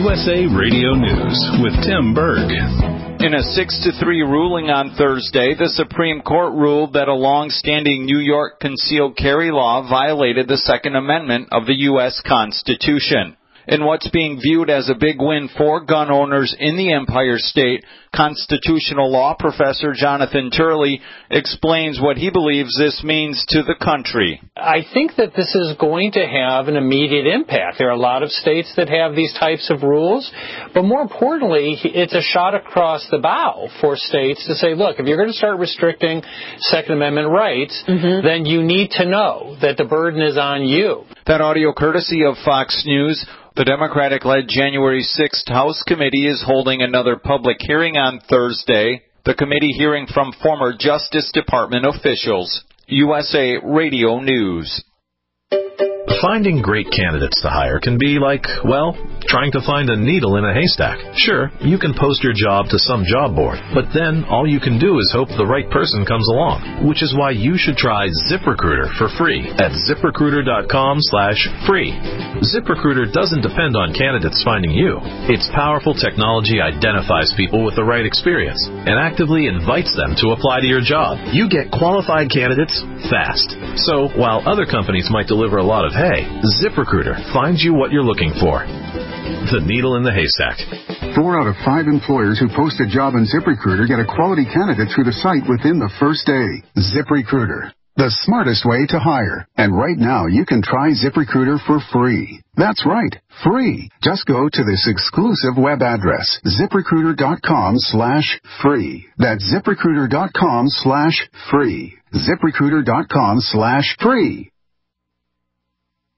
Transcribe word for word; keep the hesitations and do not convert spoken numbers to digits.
U S A Radio News with Tim Berg. In a six to three ruling on Thursday, the Supreme Court ruled that a long-standing New York concealed carry law violated the Second Amendment of the U S Constitution. In what's being viewed as a big win for gun owners in the Empire State, constitutional law professor Jonathan Turley explains what he believes this means to the country. I think that this is going to have an immediate impact. There are a lot of states that have these types of rules, but more importantly, it's a shot across the bow for states to say, look, if you're going to start restricting Second Amendment rights, mm-hmm. then you need to know that the burden is on you. That audio courtesy of Fox News. The Democratic-led January sixth House Committee is holding another public hearing on Thursday. The committee hearing from former Justice Department officials. U S A Radio News. Finding great candidates to hire can be like, well, trying to find a needle in a haystack. Sure, you can post your job to some job board, but then all you can do is hope the right person comes along, which is why you should try ZipRecruiter for free at ZipRecruiter.com slash free. ZipRecruiter doesn't depend on candidates finding you. Its powerful technology identifies people with the right experience and actively invites them to apply to your job. You get qualified candidates fast. So while other companies might deliver a lot of hay, ZipRecruiter finds you what you're looking for. The needle in the haystack. Four out of five employers who post a job on ZipRecruiter get a quality candidate through the site within the first day. ZipRecruiter, the smartest way to hire. And right now, you can try ZipRecruiter for free. That's right, free. Just go to this exclusive web address, ZipRecruiter.com slash free. That's ZipRecruiter.com slash free. ZipRecruiter.com slash free.